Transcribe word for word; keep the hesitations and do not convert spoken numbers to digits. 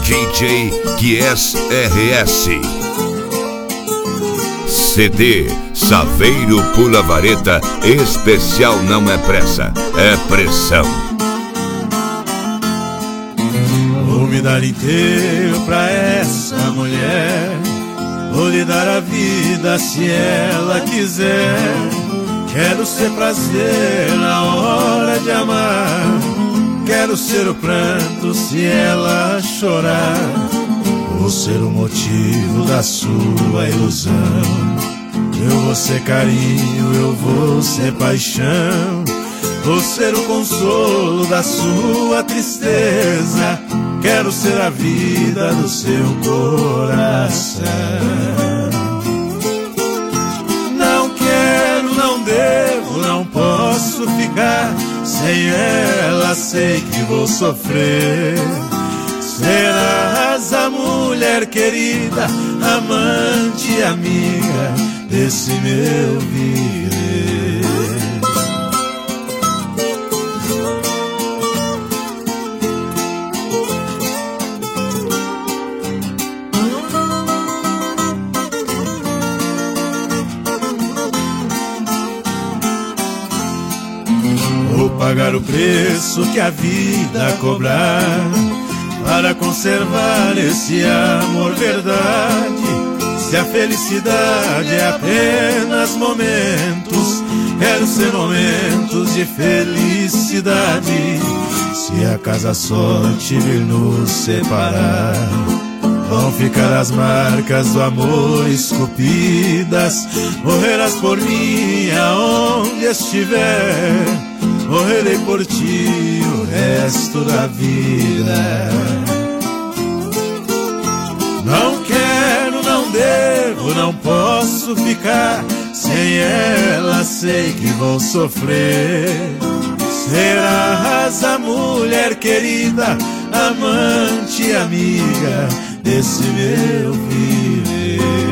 D J Kies R S. C D Saveiro Pula Vareta, especial não é pressa, é pressão. Vou me dar inteiro pra essa mulher, vou lhe dar a vida se ela quiser. Quero ser prazer na hora de amar, quero ser o pranto se ela chorar. Vou ser o motivo da sua ilusão, eu vou ser carinho, eu vou ser paixão. Vou ser o consolo da sua tristeza, quero ser a vida do seu coração. Não quero, não devo, não posso ficar sem ela, sei que vou sofrer. Serás a mulher querida, amante, amiga desse meu viver. Vou pagar o preço que a vida cobrar para conservar esse amor verdade. Se a felicidade é apenas momentos, quero ser momentos de felicidade. Se acaso a sorte vir nos separar, vão ficar as marcas do amor esculpidas. Morrerás por mim aonde estiver, morrerei por ti o resto da vida. Não quero, não devo, não posso ficar sem ela, sei que vou sofrer. Serás a mulher querida, amante, amiga desse meu viver.